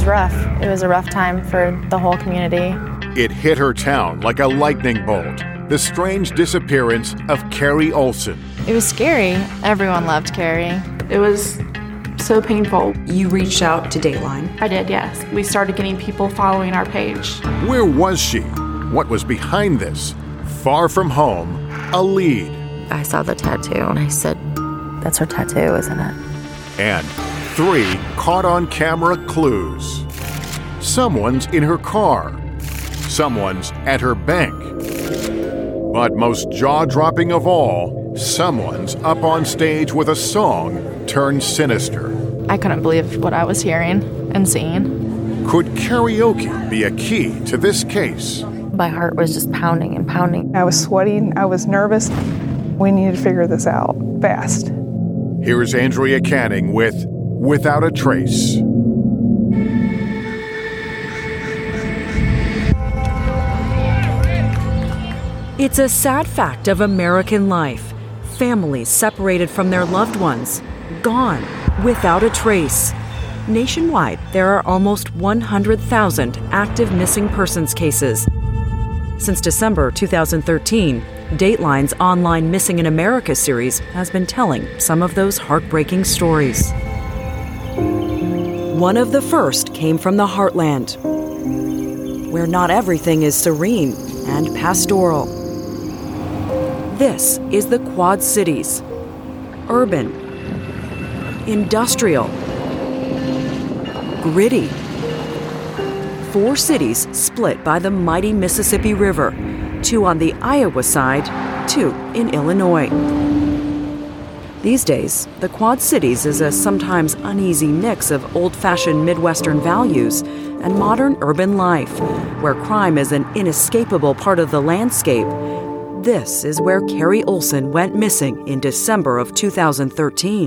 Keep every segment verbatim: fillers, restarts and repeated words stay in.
rough. It was a rough time for the whole community. It hit her town like a lightning bolt. The strange disappearance of Carrie Olson. It was scary. Everyone loved Carrie. It was so painful. You reached out to Dateline. I did, yes. We started getting people following our page. Where was she? What was behind this? Far from home, a lead. I saw the tattoo and I said, that's her tattoo, isn't it? And three caught-on-camera clues. Someone's in her car. Someone's at her bank. But most jaw-dropping of all, someone's up on stage with a song turned sinister. I couldn't believe what I was hearing and seeing. Could karaoke be a key to this case? My heart was just pounding and pounding. I was sweating. I was nervous. We needed to figure this out fast. Here's Andrea Canning with Without a Trace. It's a sad fact of American life. Families separated from their loved ones, gone without a trace. Nationwide, there are almost one hundred thousand active missing persons cases. Since December two thousand thirteen, Dateline's online Missing in America series has been telling some of those heartbreaking stories. One of the first came from the Heartland, where not everything is serene and pastoral. This is the Quad Cities. Urban, industrial, gritty. Four cities split by the mighty Mississippi River, two on the Iowa side, two in Illinois. These days, the Quad Cities is a sometimes uneasy mix of old-fashioned Midwestern values and modern urban life, where crime is an inescapable part of the landscape. This is where Carrie Olson went missing in December of two thousand thirteen.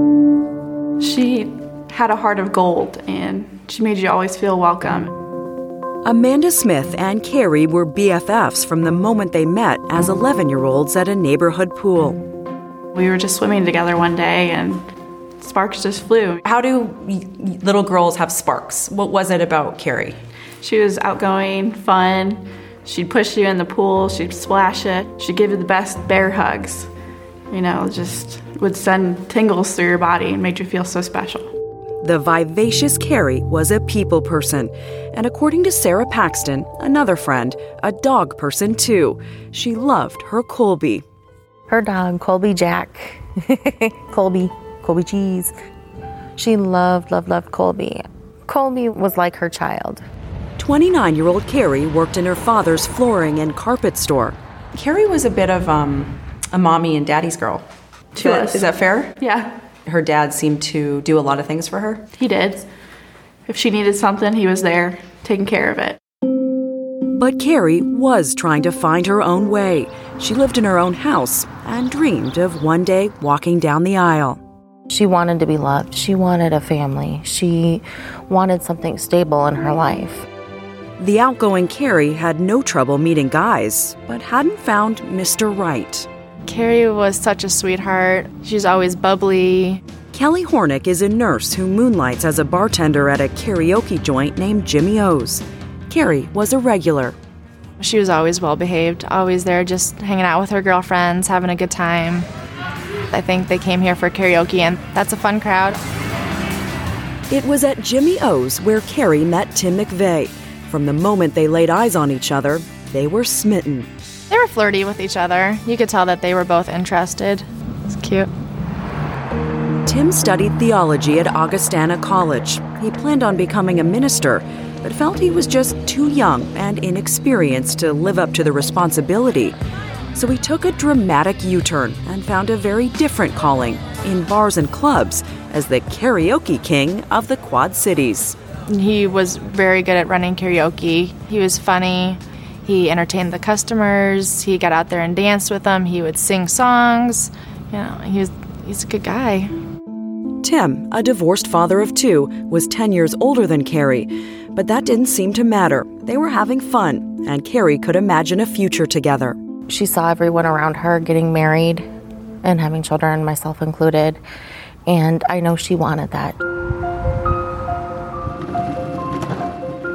She had a heart of gold, and she made you always feel welcome. Amanda Smith and Carrie were B F Fs from the moment they met as eleven-year-olds at a neighborhood pool. We were just swimming together one day, and sparks just flew. How do little girls have sparks? What was it about Carrie? She was outgoing, fun. She'd push you in the pool, she'd splash it, she'd give you the best bear hugs. You know, just would send tingles through your body and made you feel so special. The vivacious Carrie was a people person, and according to Sarah Paxton, another friend, a dog person too. She loved her Colby. Her dog, Colby Jack. Colby, Colby Cheese. She loved, loved, loved Colby. Colby was like her child. twenty-nine-year-old Carrie worked in her father's flooring and carpet store. Carrie was a bit of um, a mommy and daddy's girl. She was. Is that fair? Yeah. Her dad seemed to do a lot of things for her. He did. If she needed something, he was there, taking care of it. But Carrie was trying to find her own way. She lived in her own house and dreamed of one day walking down the aisle. She wanted to be loved. She wanted a family. She wanted something stable in her life. The outgoing Carrie had no trouble meeting guys, but hadn't found Mister Right. Carrie was such a sweetheart. She's always bubbly. Kelly Hornick is a nurse who moonlights as a bartender at a karaoke joint named Jimmy O's. Carrie was a regular. She was always well-behaved, always there just hanging out with her girlfriends, having a good time. I think they came here for karaoke, and that's a fun crowd. It was at Jimmy O's where Carrie met Tim McVeigh. From the moment they laid eyes on each other, they were smitten. They were flirty with each other. You could tell that they were both interested. It's cute. Tim studied theology at Augustana College. He planned on becoming a minister, but felt he was just too young and inexperienced to live up to the responsibility. So he took a dramatic U-turn and found a very different calling in bars and clubs as the karaoke king of the Quad Cities. He was very good at running karaoke. He was funny. He entertained the customers. He got out there and danced with them. He would sing songs. You know, he was, he's a good guy. Tim, a divorced father of two, was ten years older than Carrie, but that didn't seem to matter. They were having fun, and Carrie could imagine a future together. She saw everyone around her getting married and having children, myself included, and I know she wanted that.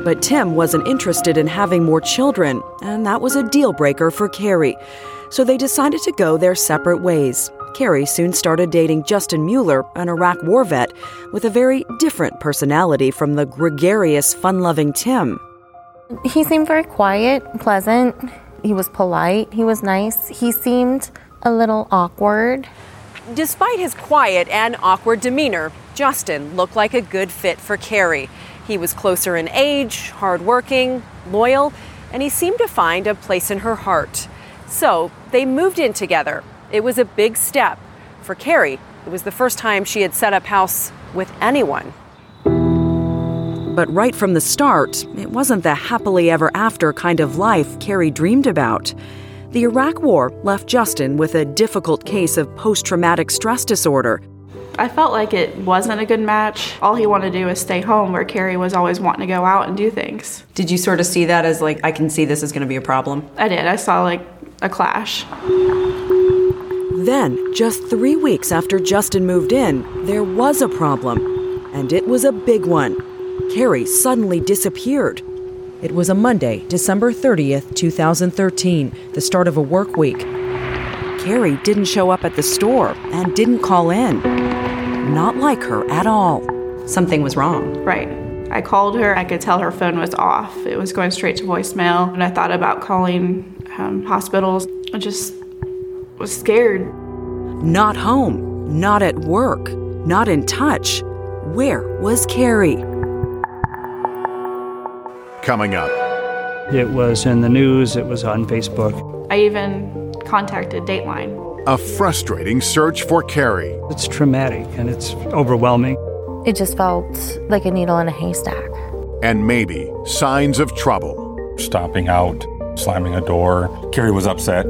But Tim wasn't interested in having more children, and that was a deal breaker for Carrie. So they decided to go their separate ways. Carrie soon started dating Justin Mueller, an Iraq war vet, with a very different personality from the gregarious, fun-loving Tim. He seemed very quiet, pleasant. He was polite. He was nice. He seemed a little awkward. Despite his quiet and awkward demeanor, Justin looked like a good fit for Carrie. He was closer in age, hardworking, loyal, and he seemed to find a place in her heart. So they moved in together. It was a big step. For Carrie, it was the first time she had set up house with anyone. But right from the start, it wasn't the happily ever after kind of life Carrie dreamed about. The Iraq War left Justin with a difficult case of post-traumatic stress disorder. I felt like it wasn't a good match. All he wanted to do was stay home, where Carrie was always wanting to go out and do things. Did you sort of see that as like, I can see this is going to be a problem? I did. I saw like a clash. Then, just three weeks after Justin moved in, there was a problem. And it was a big one. Carrie suddenly disappeared. It was a Monday, December thirtieth, two thousand thirteen, the start of a work week. Carrie didn't show up at the store and didn't call in. Not like her at all. Something was wrong. Right. I called her. I could tell her phone was off. It was going straight to voicemail. And I thought about calling um, hospitals. I just was scared. Not home, not at work, not in touch. Where was Carrie? Coming up. It was in the news, it was on Facebook. I even contacted Dateline. A frustrating search for Carrie. It's traumatic and it's overwhelming. It just felt like a needle in a haystack. And maybe signs of trouble. Stomping out, slamming a door. Carrie was upset.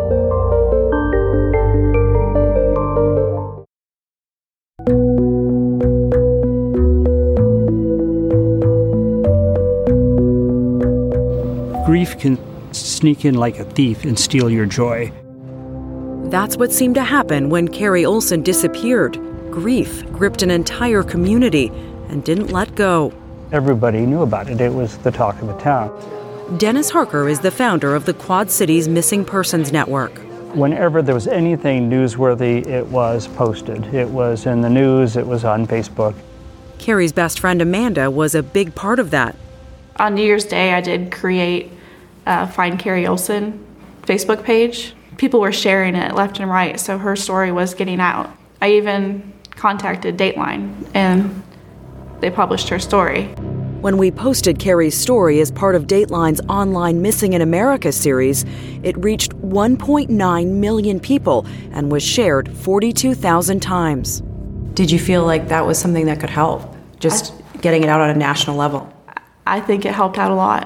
Grief can sneak in like a thief and steal your joy. That's what seemed to happen when Carrie Olson disappeared. Grief gripped an entire community and didn't let go. Everybody knew about it. It was the talk of the town. Dennis Harker is the founder of the Quad Cities Missing Persons Network. Whenever there was anything newsworthy, it was posted. It was in the news, it was on Facebook. Carrie's best friend Amanda was a big part of that. On New Year's Day, I did create a Find Carrie Olson Facebook page. People were sharing it left and right, so her story was getting out. I even contacted Dateline, and they published her story. When we posted Carrie's story as part of Dateline's online Missing in America series, it reached one point nine million people and was shared forty-two thousand times. Did you feel like that was something that could help? Just I, getting it out on a national level? I think it helped out a lot.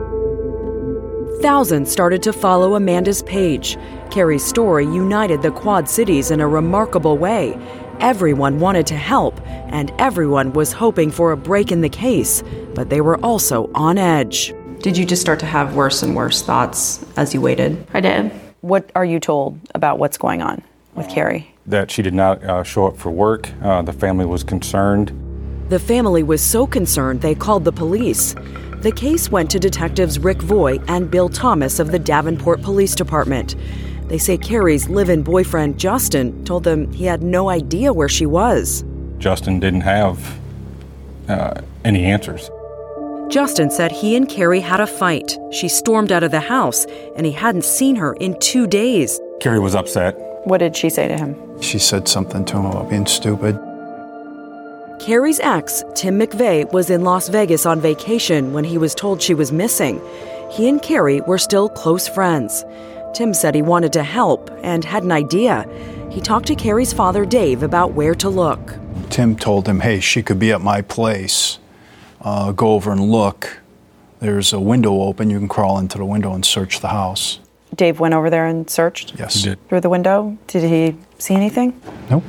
Thousands started to follow Amanda's page. Carrie's story united the Quad Cities in a remarkable way. Everyone wanted to help, and everyone was hoping for a break in the case, but they were also on edge. Did you just start to have worse and worse thoughts as you waited? I did. What are you told about what's going on with Carrie? That she did not uh, show up for work. Uh, the family was concerned. The family was so concerned they called the police. The case went to detectives Rick Voy and Bill Thomas of the Davenport Police Department. They say Carrie's live-in boyfriend, Justin, told them he had no idea where she was. Justin didn't have uh, any answers. Justin said he and Carrie had a fight. She stormed out of the house, and he hadn't seen her in two days. Carrie was upset. What did she say to him? She said something to him about being stupid. Carrie's ex, Tim McVeigh, was in Las Vegas on vacation when he was told she was missing. He and Carrie were still close friends. Tim said he wanted to help and had an idea. He talked to Carrie's father, Dave, about where to look. Tim told him, hey, she could be at my place. Uh, go over and look. There's a window open. You can crawl into the window and search the house. Dave went over there and searched? Yes. He did. Through the window? Did he see anything? Nope.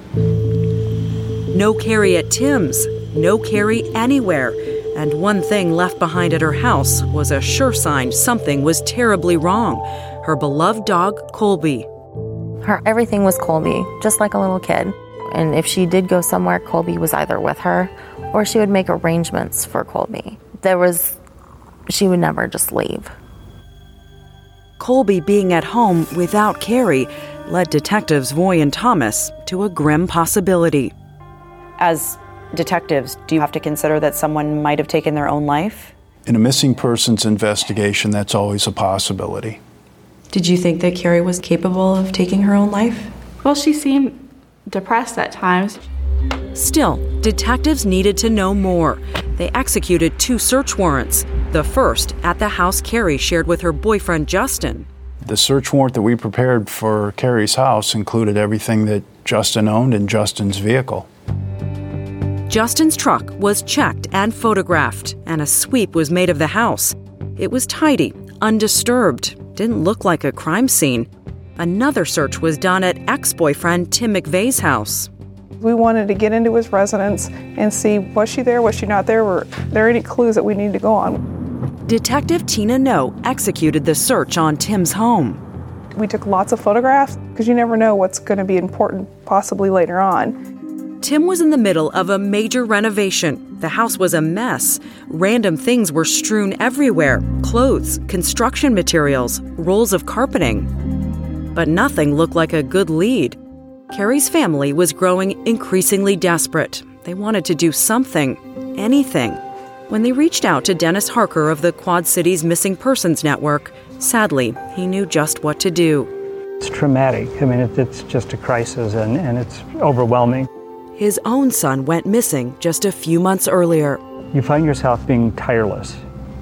No Carrie at Tim's, no Carrie anywhere. And one thing left behind at her house was a sure sign something was terribly wrong. Her beloved dog, Colby. Her everything was Colby, just like a little kid. And if she did go somewhere, Colby was either with her or she would make arrangements for Colby. There was she would never just leave. Colby being at home without Carrie led detectives Voy and Thomas to a grim possibility. As detectives, do you have to consider that someone might have taken their own life? In a missing persons investigation, that's always a possibility. Did you think that Carrie was capable of taking her own life? Well, she seemed depressed at times. Still, detectives needed to know more. They executed two search warrants. The first at the house Carrie shared with her boyfriend Justin. The search warrant that we prepared for Carrie's house included everything that Justin owned in Justin's vehicle. Justin's truck was checked and photographed, and a sweep was made of the house. It was tidy, undisturbed, didn't look like a crime scene. Another search was done at ex-boyfriend Tim McVeigh's house. We wanted to get into his residence and see, was she there, was she not there, were there any clues that we need to go on? Detective Tina No executed the search on Tim's home. We took lots of photographs because you never know what's going to be important possibly later on. Tim was in the middle of a major renovation. The house was a mess. Random things were strewn everywhere: clothes, construction materials, rolls of carpeting. But nothing looked like a good lead. Carrie's family was growing increasingly desperate. They wanted to do something, anything. When they reached out to Dennis Harker of the Quad Cities Missing Persons Network, sadly, he knew just what to do. It's traumatic. I mean, it, it's just a crisis, and, and it's overwhelming. His own son went missing just a few months earlier. You find yourself being tireless.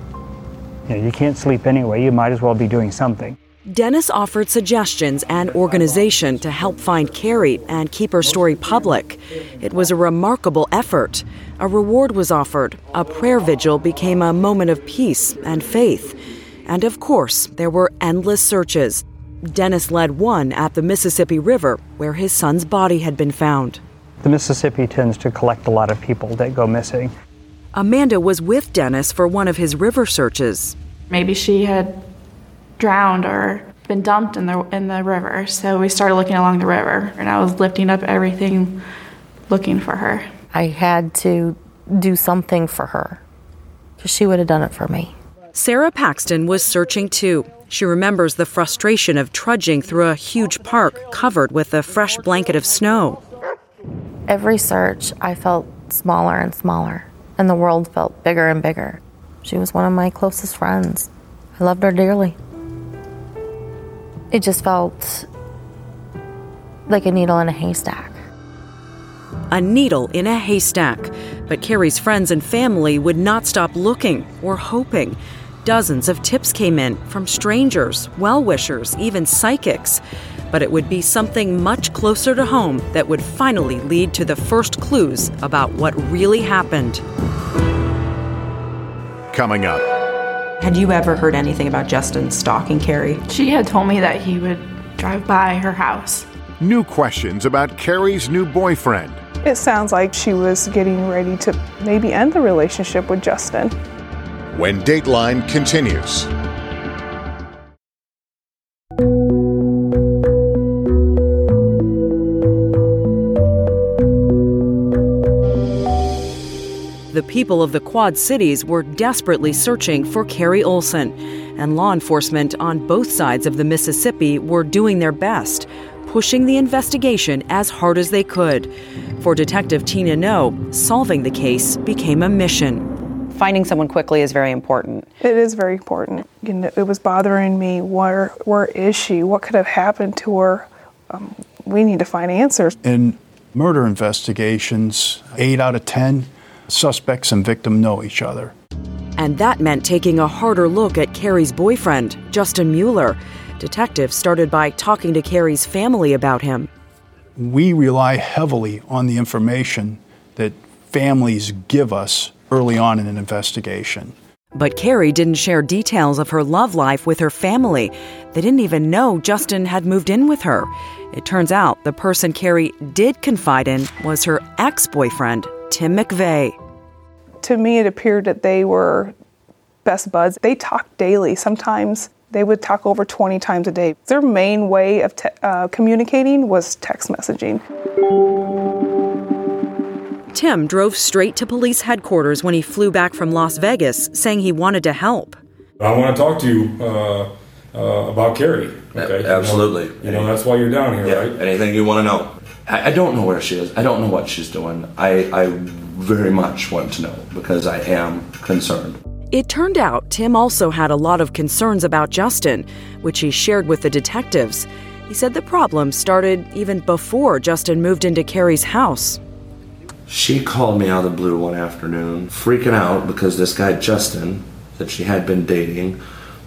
You know, you can't sleep anyway. You might as well be doing something. Dennis offered suggestions and organization to help find Carrie and keep her story public. It was a remarkable effort. A reward was offered. A prayer vigil became a moment of peace and faith. And of course, there were endless searches. Dennis led one at the Mississippi River, where his son's body had been found. The Mississippi tends to collect a lot of people that go missing. Amanda was with Dennis for one of his river searches. Maybe she had drowned or been dumped in the in the river. So we started looking along the river, and I was lifting up everything looking for her. I had to do something for her because she would have done it for me. Sarah Paxton was searching too. She remembers the frustration of trudging through a huge park covered with a fresh blanket of snow. Every search, I felt smaller and smaller, and the world felt bigger and bigger. She was one of my closest friends. I loved her dearly. It just felt like a needle in a haystack. A needle in a haystack. But Carrie's friends and family would not stop looking or hoping. Dozens of tips came in from strangers, well-wishers, even psychics. But it would be something much closer to home that would finally lead to the first clues about what really happened. Coming up. Had you ever heard anything about Justin stalking Carrie? She had told me that he would drive by her house. New questions about Carrie's new boyfriend. It sounds like she was getting ready to maybe end the relationship with Justin. When Dateline continues. The people of the Quad Cities were desperately searching for Carrie Olson, and law enforcement on both sides of the Mississippi were doing their best, pushing the investigation as hard as they could. For Detective Tina No, solving the case became a mission. Finding someone quickly is very important. It is very important. You know, it was bothering me. Where, where is she? What could have happened to her? Um, we need to find answers. In murder investigations, eight out of ten suspects and victim know each other. And that meant taking a harder look at Carrie's boyfriend, Justin Mueller. Detectives started by talking to Carrie's family about him. We rely heavily on the information that families give us early on in an investigation. But Carrie didn't share details of her love life with her family. They didn't even know Justin had moved in with her. It turns out the person Carrie did confide in was her ex-boyfriend, Tim McVeigh. To me, it appeared that they were best buds. They talked daily. Sometimes they would talk over twenty times a day. Their main way of te- uh, communicating was text messaging. Tim drove straight to police headquarters when he flew back from Las Vegas, saying he wanted to help. I want to talk to you uh, uh, about Carrie. Okay, absolutely. You know, you know that's why you're down here, yeah, right? Anything you want to know. I, I don't know where she is. I don't know what she's doing. I, I very much want to know because I am concerned. It turned out Tim also had a lot of concerns about Justin, which he shared with the detectives. He said the problem started even before Justin moved into Carrie's house. She called me out of the blue one afternoon, freaking out because this guy Justin, that she had been dating,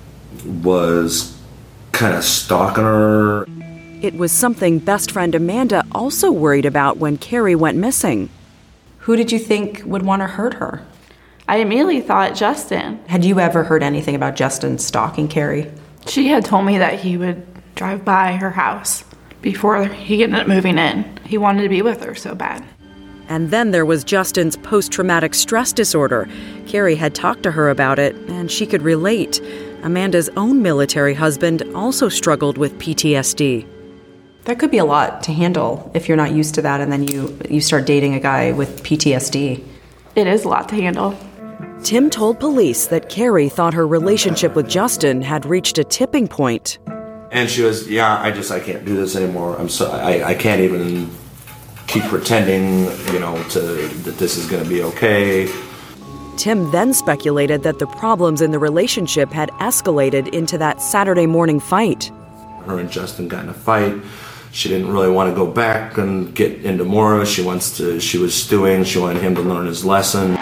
was kind of stalking her. It was something best friend Amanda also worried about when Carrie went missing. Who did you think would want to hurt her? I immediately thought Justin. Had you ever heard anything about Justin stalking Carrie? She had told me that he would drive by her house before he ended up moving in. He wanted to be with her so bad. And then there was Justin's post-traumatic stress disorder. Carrie had talked to her about it, and she could relate. Amanda's own military husband also struggled with P T S D. That could be a lot to handle if you're not used to that, and then you, you start dating a guy with P T S D. It is a lot to handle. Tim told police that Carrie thought her relationship with Justin had reached a tipping point. And she was, yeah, I just, I can't do this anymore. I'm so, I, I can't even keep pretending, you know, to that this is going to be okay. Tim then speculated that the problems in the relationship had escalated into that Saturday morning fight. Her and Justin got in a fight. She didn't really want to go back and get into more. She wants to, she was stewing. She wanted him to learn his lesson.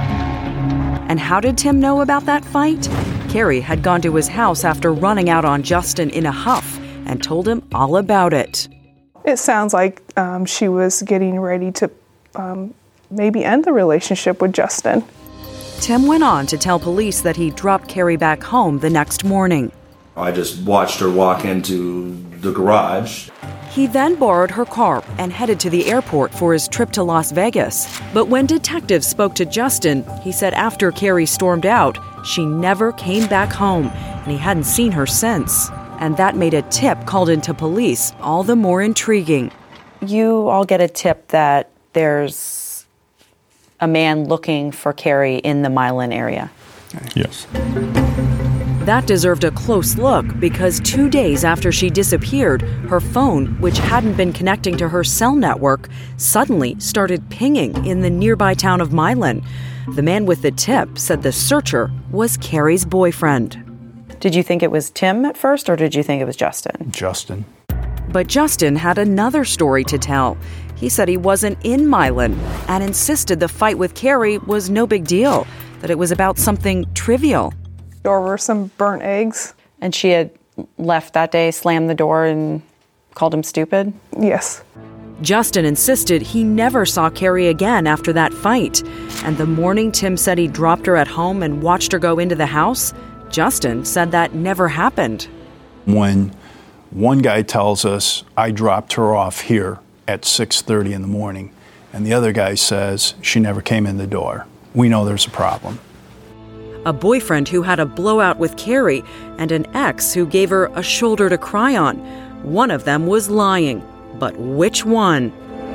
And how did Tim know about that fight? Carrie had gone to his house after running out on Justin in a huff and told him all about it. It sounds like um, she was getting ready to um, maybe end the relationship with Justin. Tim went on to tell police that he dropped Carrie back home the next morning. I just watched her walk into the garage. He then borrowed her car and headed to the airport for his trip to Las Vegas. But when detectives spoke to Justin, he said after Carrie stormed out, she never came back home, and he hadn't seen her since. And that made a tip called into police all the more intriguing. You all get a tip that there's a man looking for Carrie in the Milan area. Yes. That deserved a close look because two days after she disappeared, her phone, which hadn't been connecting to her cell network, suddenly started pinging in the nearby town of Milan. The man with the tip said the searcher was Carrie's boyfriend. Did you think it was Tim at first, or did you think it was Justin? Justin. But Justin had another story to tell. He said he wasn't in Milan and insisted the fight with Carrie was no big deal, that it was about something trivial. There were some burnt eggs. And she had left that day, slammed the door, and called him stupid? Yes. Justin insisted he never saw Carrie again after that fight. And the morning Tim said he dropped her at home and watched her go into the house, Justin said that never happened. When one guy tells us, I dropped her off here at six thirty in the morning, and the other guy says she never came in the door, we know there's a problem. A boyfriend who had a blowout with Carrie and an ex who gave her a shoulder to cry on. One of them was lying, but which one?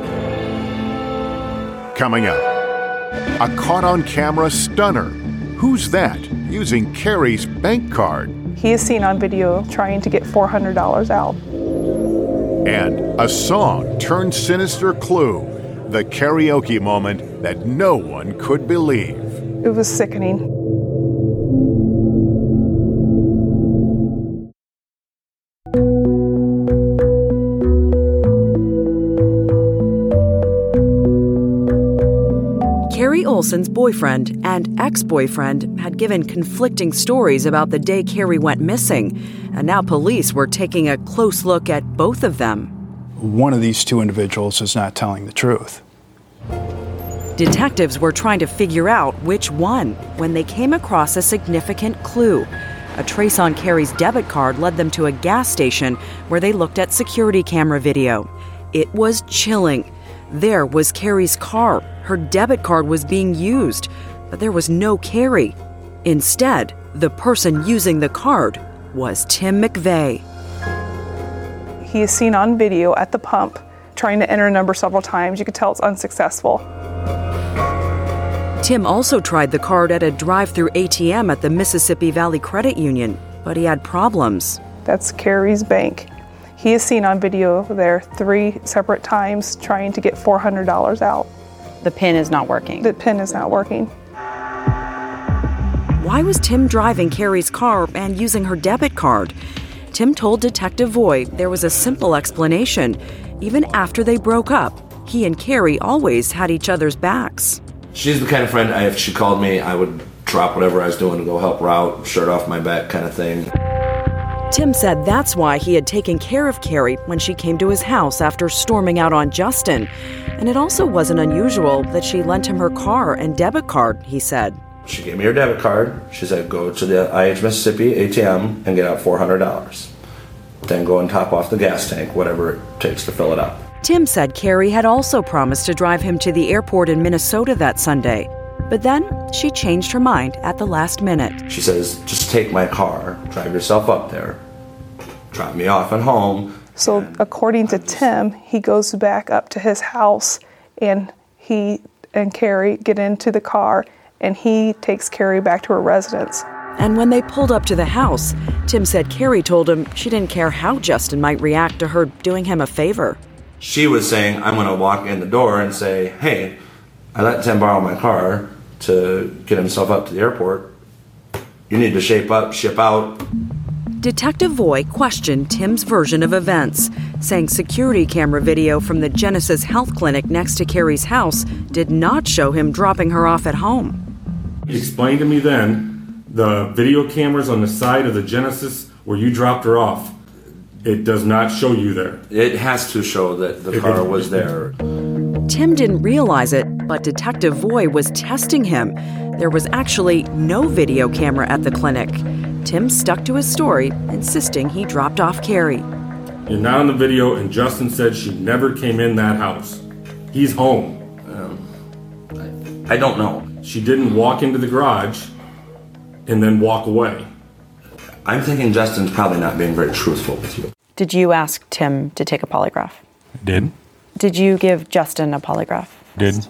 Coming up, a caught-on-camera stunner. Who's that using Carrie's bank card? He is seen on video trying to get four hundred dollars out. And a song turned sinister clue, the karaoke moment that no one could believe. It was sickening. Carrie Olson's boyfriend and ex-boyfriend had given conflicting stories about the day Carrie went missing, and now police were taking a close look at both of them. One of these two individuals is not telling the truth. Detectives were trying to figure out which one when they came across a significant clue. A trace on Carrie's debit card led them to a gas station where they looked at security camera video. It was chilling. There was Carrie's car. Her debit card was being used, but there was no Carrie. Instead, the person using the card was Tim McVeigh. He is seen on video at the pump trying to enter a number several times. You could tell it's unsuccessful. Tim also tried the card at a drive-through A T M at the Mississippi Valley Credit Union, but he had problems. That's Carrie's bank. He is seen on video there three separate times trying to get four hundred dollars out. The PIN is not working. The PIN is not working. Why was Tim driving Carrie's car and using her debit card? Tim told Detective Voy there was a simple explanation. Even after they broke up, he and Carrie always had each other's backs. She's the kind of friend, I, if she called me, I would drop whatever I was doing to go help her out, shirt off my back kind of thing. Tim said that's why he had taken care of Carrie when she came to his house after storming out on Justin. And it also wasn't unusual that she lent him her car and debit card, he said. She gave me her debit card. She said, go to the I H Mississippi A T M and get out four hundred dollars. Then go and top off the gas tank, whatever it takes to fill it up. Tim said Carrie had also promised to drive him to the airport in Minnesota that Sunday. But then she changed her mind at the last minute. She says, just take my car, drive yourself up there, drop me off at home. So according to Tim, he goes back up to his house and he and Carrie get into the car and he takes Carrie back to her residence. And when they pulled up to the house, Tim said Carrie told him she didn't care how Justin might react to her doing him a favor. She was saying, I'm going to walk in the door and say, hey, I let Tim borrow my car to get himself up to the airport. You need to shape up, ship out. Detective Voy questioned Tim's version of events, saying security camera video from the Genesis Health Clinic next to Carrie's house did not show him dropping her off at home. He explained to me then the video cameras on the side of the Genesis where you dropped her off, it does not show you there. It has to show that the car was there. Tim didn't realize it, but Detective Voy was testing him. There was actually no video camera at the clinic. Tim stuck to his story, insisting he dropped off Carrie. You're not on the video, and Justin said she never came in that house. He's home. Um, I, I don't know. She didn't walk into the garage and then walk away. I'm thinking Justin's probably not being very truthful with you. Did you ask Tim to take a polygraph? Did. Did you give Justin a polygraph? Did.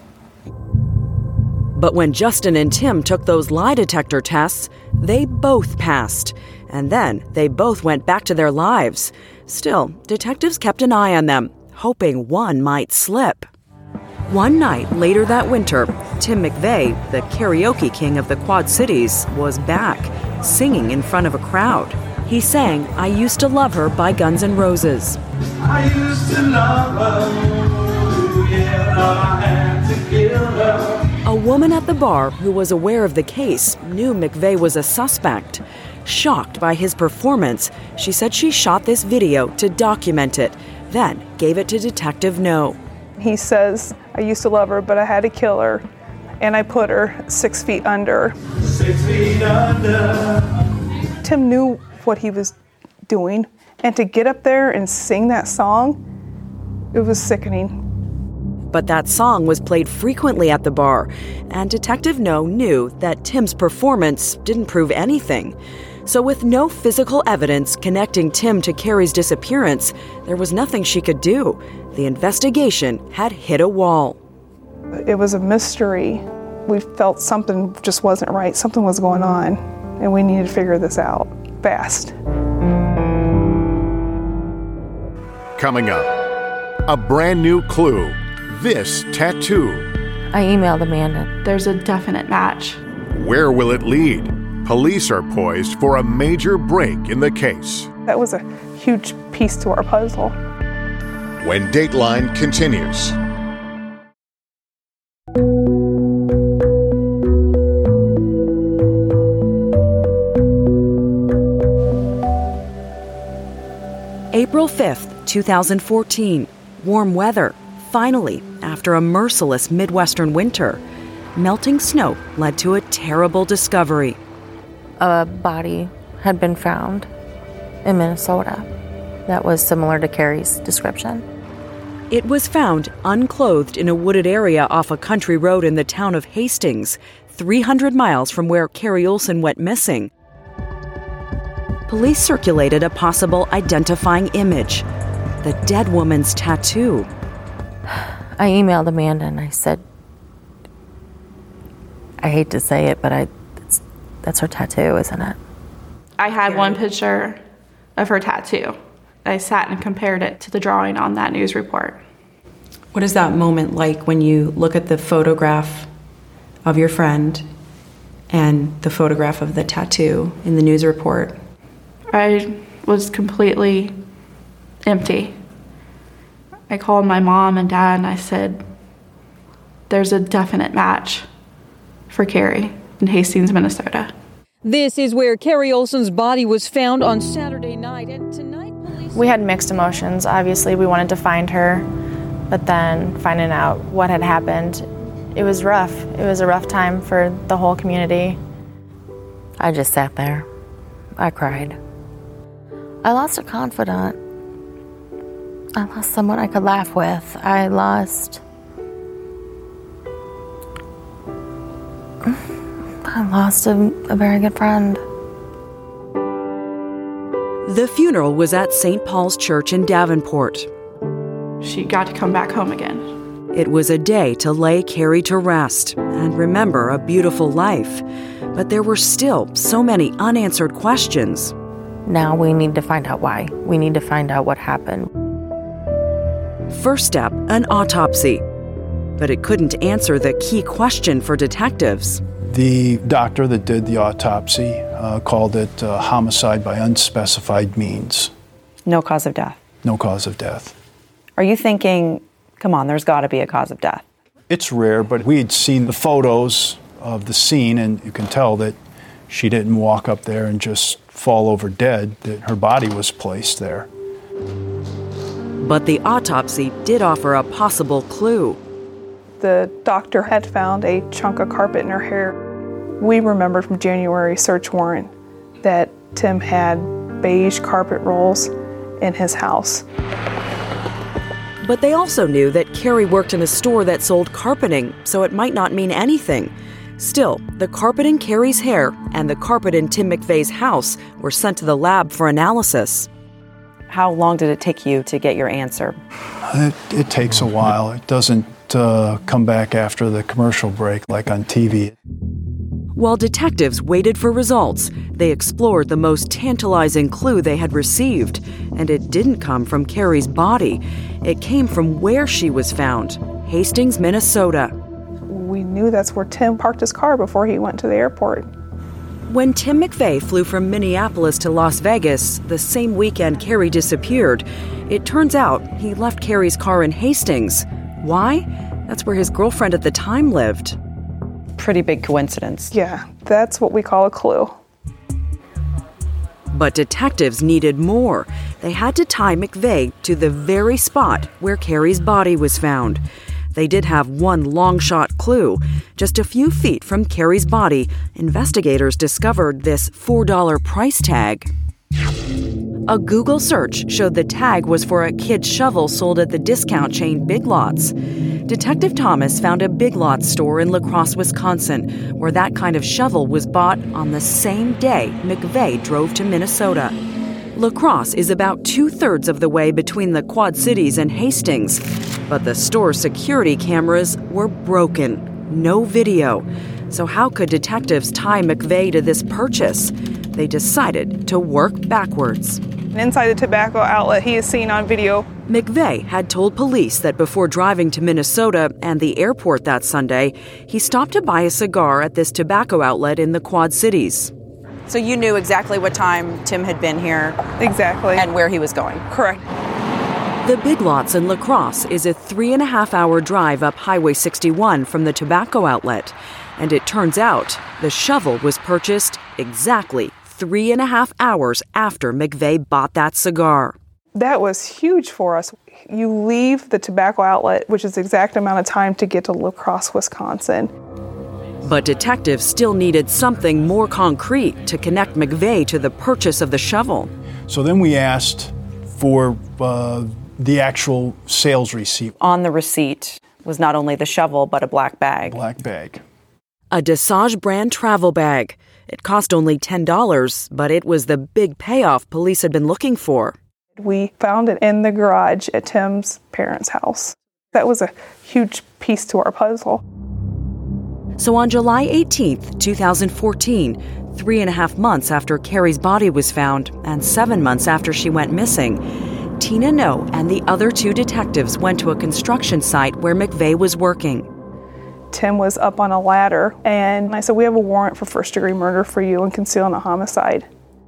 But when Justin and Tim took those lie detector tests, they both passed. And then they both went back to their lives. Still, detectives kept an eye on them, hoping one might slip. One night later that winter, Tim McVeigh, the karaoke king of the Quad Cities, was back, singing in front of a crowd. He sang I Used to Love Her by Guns N' Roses. I used to love her, yeah, I had to kill her. A woman at the bar who was aware of the case knew McVeigh was a suspect. Shocked by his performance, she said she shot this video to document it, then gave it to Detective No. He says, I used to love her, but I had to kill her, and I put her six feet under. Six feet under. Tim knew what he was doing, and to get up there and sing that song, it was sickening. But that song was played frequently at the bar, and Detective No knew that Tim's performance didn't prove anything. So with no physical evidence connecting Tim to Carrie's disappearance, there was nothing she could do. The investigation had hit a wall. It was a mystery. We felt something just wasn't right. Something was going on, and we needed to figure this out fast. Coming up, a brand new clue. This tattoo. I emailed Amanda. There's a definite match. Where will it lead? Police are poised for a major break in the case. That was a huge piece to our puzzle. When Dateline continues. April fifth, two thousand fourteen. Warm weather. Finally, after a merciless Midwestern winter, melting snow led to a terrible discovery. A body had been found in Minnesota that was similar to Carrie's description. It was found unclothed in a wooded area off a country road in the town of Hastings, three hundred miles from where Carrie Olson went missing. Police circulated a possible identifying image, the dead woman's tattoo. I emailed Amanda and I said, I hate to say it, but I it's, that's her tattoo, isn't it? I had one picture of her tattoo. I sat and compared it to the drawing on that news report. What is that moment like when you look at the photograph of your friend and the photograph of the tattoo in the news report? I was completely empty. I called my mom and dad and I said, there's a definite match for Carrie in Hastings, Minnesota. This is where Carrie Olsen's body was found on Saturday night, and tonight police... We had mixed emotions. Obviously, we wanted to find her, but then finding out what had happened, it was rough. It was a rough time for the whole community. I just sat there. I cried. I lost a confidant. I lost someone I could laugh with. I lost... I lost a, a very good friend. The funeral was at Saint Paul's Church in Davenport. She got to come back home again. It was a day to lay Carrie to rest and remember a beautiful life. But there were still so many unanswered questions. Now we need to find out why. We need to find out what happened. First step, an autopsy. But it couldn't answer the key question for detectives. The doctor that did the autopsy uh, called it uh, homicide by unspecified means. No cause of death. No cause of death. Are you thinking, come on, there's got to be a cause of death? It's rare, but we had seen the photos of the scene, and you can tell that she didn't walk up there and just fall over dead, that her body was placed there. But the autopsy did offer a possible clue. The doctor had found a chunk of carpet in her hair. We remembered from January search warrant that Tim had beige carpet rolls in his house. But they also knew that Carrie worked in a store that sold carpeting, so it might not mean anything. Still, the carpet in Carrie's hair and the carpet in Tim McVeigh's house were sent to the lab for analysis. How long did it take you to get your answer? It, it takes a while. It doesn't uh, come back after the commercial break like on T V. While detectives waited for results, they explored the most tantalizing clue they had received, and it didn't come from Carrie's body. It came from where she was found, Hastings, Minnesota. We knew that's where Tim parked his car before he went to the airport. When Tim McVeigh flew from Minneapolis to Las Vegas, the same weekend Carrie disappeared, it turns out he left Carrie's car in Hastings. Why? That's where his girlfriend at the time lived. Pretty big coincidence. Yeah, that's what we call a clue. But detectives needed more. They had to tie McVeigh to the very spot where Carrie's body was found. They did have one long-shot clue. Just a few feet from Carrie's body, investigators discovered this four dollar price tag. A Google search showed the tag was for a kid's shovel sold at the discount chain Big Lots. Detective Thomas found a Big Lots store in La Crosse, Wisconsin, where that kind of shovel was bought on the same day McVeigh drove to Minnesota. La Crosse is about two-thirds of the way between the Quad Cities and Hastings, but the store's security cameras were broken. No video. So how could detectives tie McVeigh to this purchase? They decided to work backwards. Inside the tobacco outlet he is seen on video. McVeigh had told police that before driving to Minnesota and the airport that Sunday, he stopped to buy a cigar at this tobacco outlet in the Quad Cities. So you knew exactly what time Tim had been here? Exactly. And where he was going? Correct. The Big Lots in La Crosse is a three and a half hour drive up Highway sixty-one from the tobacco outlet. And it turns out the shovel was purchased exactly three and a half hours after McVeigh bought that cigar. That was huge for us. You leave the tobacco outlet, which is the exact amount of time to get to La Crosse, Wisconsin. But detectives still needed something more concrete to connect McVeigh to the purchase of the shovel. So then we asked for uh, the actual sales receipt. On the receipt was not only the shovel, but a black bag. Black bag. A Desage brand travel bag. It cost only ten dollars, but it was the big payoff police had been looking for. We found it in the garage at Tim's parents' house. That was a huge piece to our puzzle. So on July eighteenth, twenty fourteen, three and a half months after Carrie's body was found and seven months after she went missing, Tina No and the other two detectives went to a construction site where McVeigh was working. Tim was up on a ladder, and I said, we have a warrant for first-degree murder for you and concealing a homicide.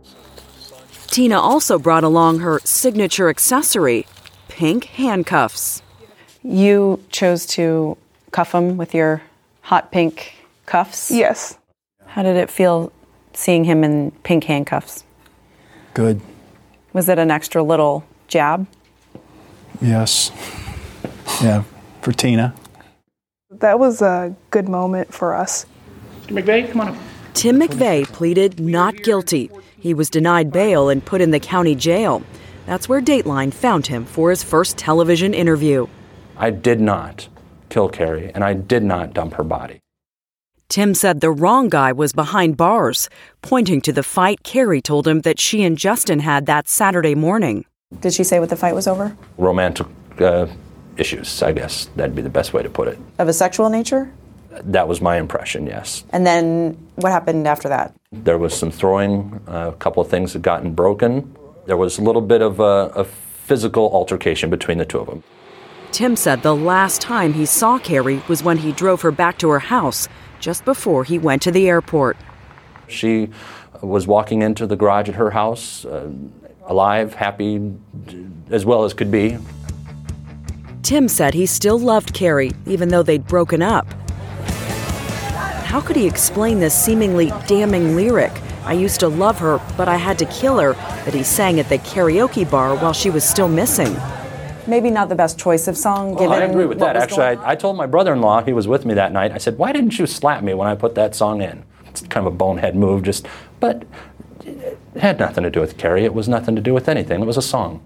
Tina also brought along her signature accessory, pink handcuffs. You chose to cuff him with your hot pink cuffs? Yes. How did it feel seeing him in pink handcuffs? Good. Was it an extra little jab? Yes. Yeah, for Tina. That was a good moment for us. McVeigh, come on up. Tim McVeigh pleaded not guilty. He was denied bail and put in the county jail. That's where Dateline found him for his first television interview. I did not kill Carrie, and I did not dump her body. Tim said the wrong guy was behind bars, pointing to the fight Carrie told him that she and Justin had that Saturday morning. Did she say what the fight was over? Romantic uh, issues, I guess that'd be the best way to put it. Of a sexual nature? That was my impression, yes. And then what happened after that? There was some throwing, uh, a couple of things had gotten broken. There was a little bit of a, a physical altercation between the two of them. Tim said the last time he saw Carrie was when he drove her back to her house just before he went to the airport. She was walking into the garage at her house, uh, alive, happy, as well as could be. Tim said he still loved Carrie, even though they'd broken up. How could he explain this seemingly damning lyric, "I used to love her, but I had to kill her," that he sang at the karaoke bar while she was still missing? Maybe not the best choice of song, given Well, I agree with what that. was Actually, going on. I, I told my brother-in-law, he was with me that night, I said, why didn't you slap me when I put that song in? It's kind of a bonehead move, just, but it had nothing to do with Carrie. It was nothing to do with anything. It was a song.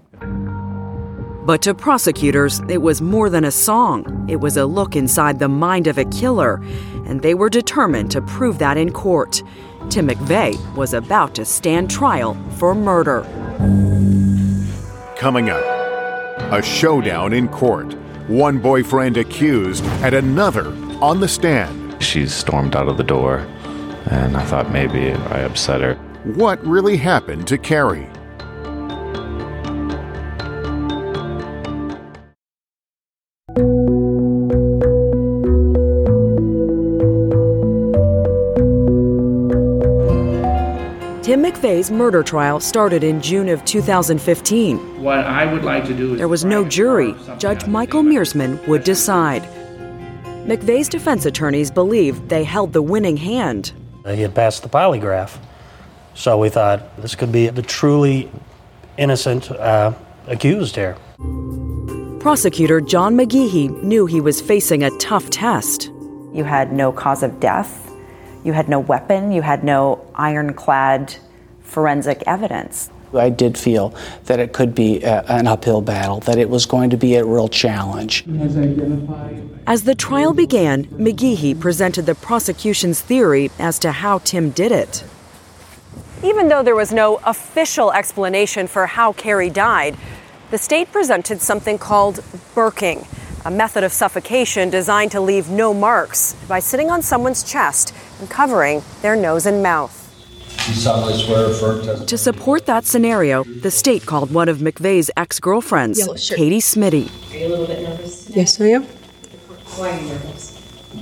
But to prosecutors, it was more than a song. It was a look inside the mind of a killer, and they were determined to prove that in court. Tim McVeigh was about to stand trial for murder. Coming up, a showdown in court. One boyfriend accused and another on the stand. She stormed out of the door, and I thought maybe I upset her. What really happened to Carrie? Tim McVeigh's murder trial started in June of two thousand fifteen. What I would like to do is... There was no jury. Judge Michael Mearsman would decide. McVeigh's defense attorneys believed they held the winning hand. He had passed the polygraph, so we thought this could be the truly innocent uh, accused here. Prosecutor John McGeehee knew he was facing a tough test. You had no cause of death. You had no weapon. You had no ironclad forensic evidence. I did feel that it could be a, an uphill battle, that it was going to be a real challenge. As the trial began, McGeehee presented the prosecution's theory as to how Tim did it. Even though there was no official explanation for how Carrie died, the state presented something called burking, a method of suffocation designed to leave no marks by sitting on someone's chest and covering their nose and mouth. You solemnly swear affirm testimony. To support that scenario, the state called one of McVeigh's ex-girlfriends, Yellow shirt. Katie Smitty. Are you a little bit nervous today? Yes, I am. Why are you nervous?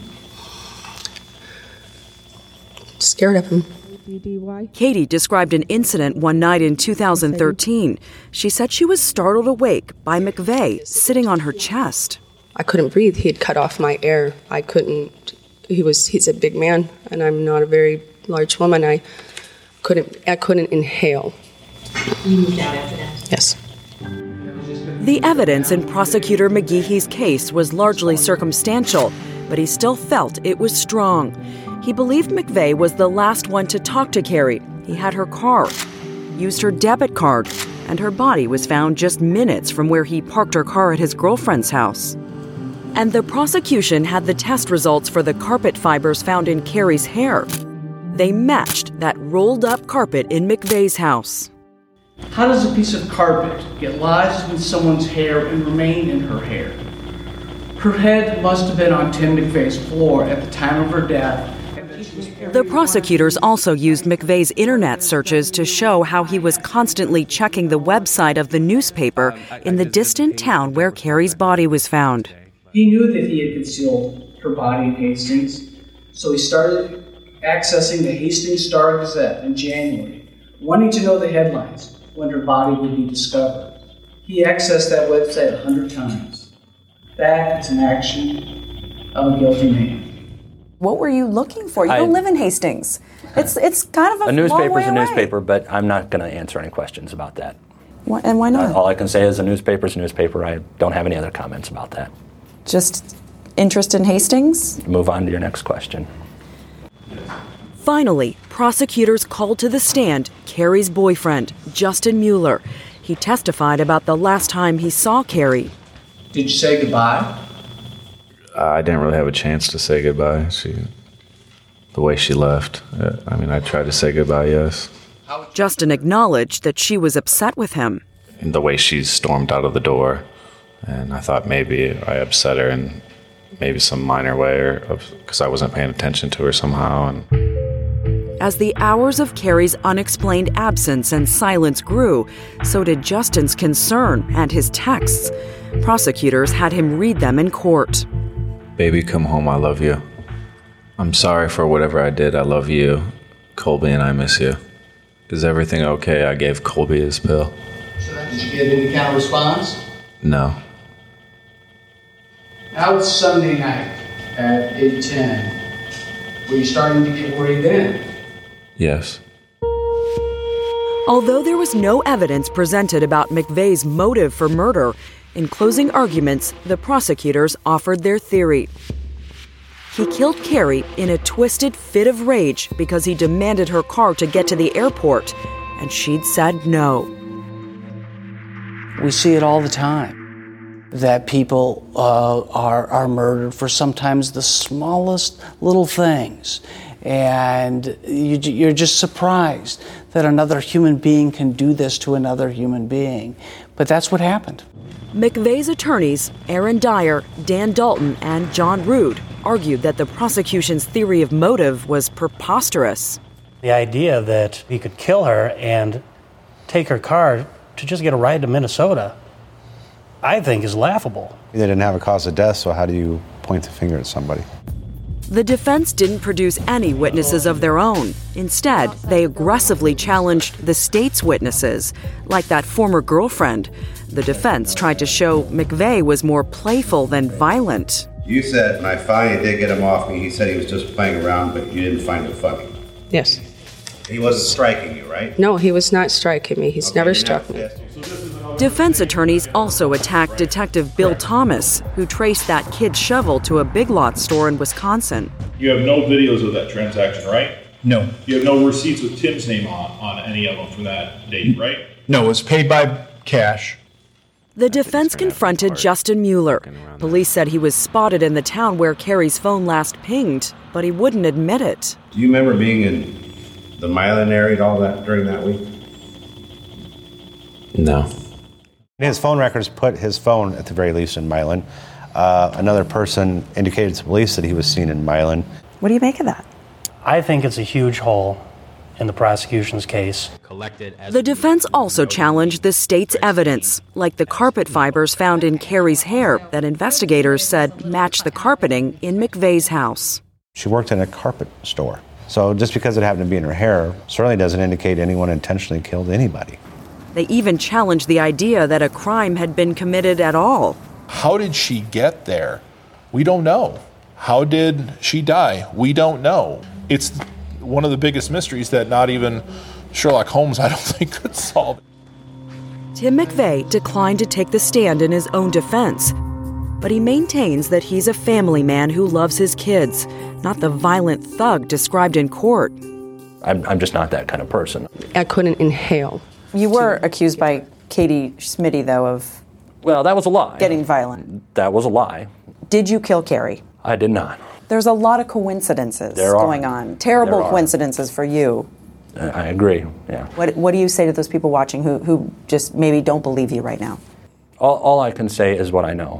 Scared of him. Katie described an incident one night in two thousand thirteen. She said she was startled awake by McVeigh sitting on her chest. I couldn't breathe. He had cut off my air. I couldn't. He was. He's a big man, and I'm not a very large woman. I couldn't. I couldn't inhale. You moved out after that? Yes. The evidence in Prosecutor McGeehee's case was largely circumstantial, but he still felt it was strong. He believed McVeigh was the last one to talk to Carrie. He had her car, used her debit card, and her body was found just minutes from where he parked her car at his girlfriend's house. And the prosecution had the test results for the carpet fibers found in Carrie's hair. They matched that rolled-up carpet in McVeigh's house. How does a piece of carpet get lodged in someone's hair and remain in her hair? Her head must have been on Tim McVeigh's floor at the time of her death. The prosecutors also used McVeigh's internet searches to show how he was constantly checking the website of the newspaper in the distant town where Carrie's body was found. He knew that he had concealed her body in Hastings, so he started accessing the Hastings Star Gazette in January, wanting to know the headlines when her body would be discovered. He accessed that website a hundred times. That is an action of a guilty man. What were you looking for? You I- don't live in Hastings. It's it's kind of a, A long newspaper's way a away. newspaper, but I'm not going to answer any questions about that. Why, and why not? Uh, all I can say is a newspaper's a newspaper. I don't have any other comments about that. Just interest in Hastings? Move on to your next question. Finally, prosecutors called to the stand Carrie's boyfriend, Justin Mueller. He testified about the last time he saw Carrie. Did you say goodbye? I didn't really have a chance to say goodbye. She, the way she left. Uh, I mean, I tried to say goodbye, yes. Justin acknowledged that she was upset with him. And the way she stormed out of the door, and I thought maybe I upset her in maybe some minor way, or because I wasn't paying attention to her somehow. And As the hours of Carrie's unexplained absence and silence grew, so did Justin's concern and his texts. Prosecutors had him read them in court. Baby, come home, I love you. I'm sorry for whatever I did, I love you. Colby and I miss you. Is everything okay? I gave Colby his pill. Did you get any kind of response? No. Now it's Sunday night at eight ten. Were you starting to get worried then? Yes. Although there was no evidence presented about McVeigh's motive for murder, in closing arguments, the prosecutors offered their theory. He killed Carrie in a twisted fit of rage because he demanded her car to get to the airport, and she'd said no. We see it all the time, that people uh, are, are murdered for sometimes the smallest little things. And you, you're just surprised that another human being can do this to another human being. But that's what happened. McVeigh's attorneys, Aaron Dyer, Dan Dalton, and John Rood, argued that the prosecution's theory of motive was preposterous. The idea that he could kill her and take her car to just get a ride to Minnesota, I think is laughable. They didn't have a cause of death, so how do you point the finger at somebody? The defense didn't produce any witnesses of their own. Instead, they aggressively challenged the state's witnesses, like that former girlfriend. The defense tried to show McVeigh was more playful than violent. You said, and I finally did get him off me, he said he was just playing around, but you didn't find it funny. Yes. He wasn't striking you, right? No, he was not striking me. He's Okay, never you're struck not me. Defense attorneys also attacked Detective Bill Thomas, who traced that kid's shovel to a Big Lots store in Wisconsin. You have no videos of that transaction, right? No. You have no receipts with Tim's name on, on any of them from that date, right? No, it was paid by cash. The defense confronted Justin Mueller. Police said he was spotted in the town where Carrie's phone last pinged, but he wouldn't admit it. Do you remember being in the Milan area and all that during that week? No. His phone records put his phone, at the very least, in Milan. Uh, another person indicated to police that he was seen in Milan. What do you make of that? I think it's a huge hole in the prosecution's case. The defense also challenged the state's evidence, like the carpet fibers found in Carrie's hair that investigators said matched the carpeting in McVeigh's house. She worked in a carpet store. So just because it happened to be in her hair certainly doesn't indicate anyone intentionally killed anybody. They even challenged the idea that a crime had been committed at all. How did she get there? We don't know. How did she die? We don't know. It's one of the biggest mysteries that not even Sherlock Holmes, I don't think, could solve. Tim McVeigh declined to take the stand in his own defense, but he maintains that he's a family man who loves his kids, not the violent thug described in court. I'm, I'm just not that kind of person. I couldn't inhale. You were accused by Katie Smitty, though, of Well, that was a lie. getting violent. That was a lie. Did you kill Carrie? I did not. There's a lot of coincidences There are. going on. Terrible There are. coincidences for you. I I agree, yeah. What What do you say to those people watching who, who just maybe don't believe you right now? All, all I can say is what I know.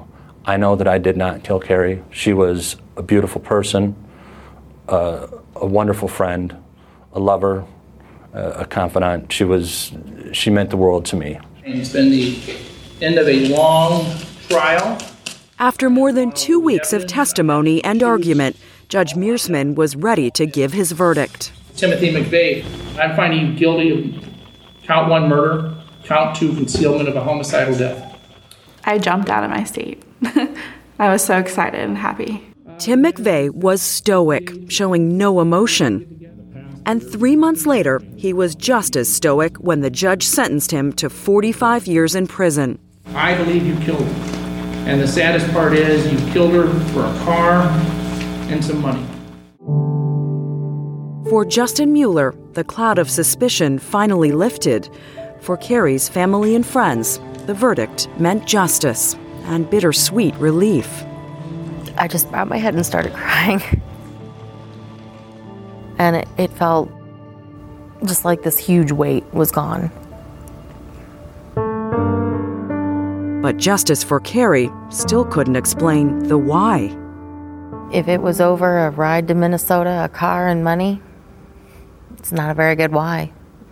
I know that I did not kill Carrie. She was a beautiful person, uh, a wonderful friend, a lover, uh, a confidant. She was, she meant the world to me. It's been the end of a long trial. After more than two weeks of testimony and argument, Judge Mearsman was ready to give his verdict. Timothy McVeigh, I'm finding you guilty of count one murder, count two concealment of a homicidal death. I jumped out of my seat. I was so excited and happy. Tim McVeigh was stoic, showing no emotion. And three months later, he was just as stoic when the judge sentenced him to forty-five years in prison. I believe you killed her. And the saddest part is you killed her for a car and some money. For Justin Mueller, the cloud of suspicion finally lifted. For Carrie's family and friends, the verdict meant justice and bittersweet relief. I just bowed my head and started crying. And it, it felt just like this huge weight was gone. But justice for Carrie still couldn't explain the why. If it was over a ride to Minnesota, a car, and money, it's not a very good why.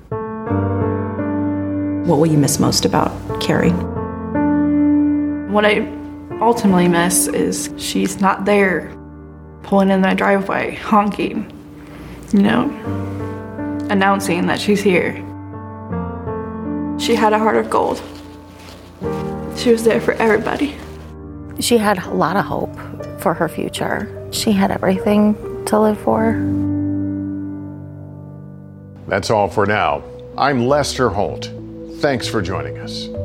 What will you miss most about Carrie? What I ultimately miss is she's not there, pulling in my driveway, honking, you know, announcing that she's here. She had a heart of gold. She was there for everybody. She had a lot of hope for her future. She had everything to live for. That's all for now. I'm Lester Holt. Thanks for joining us.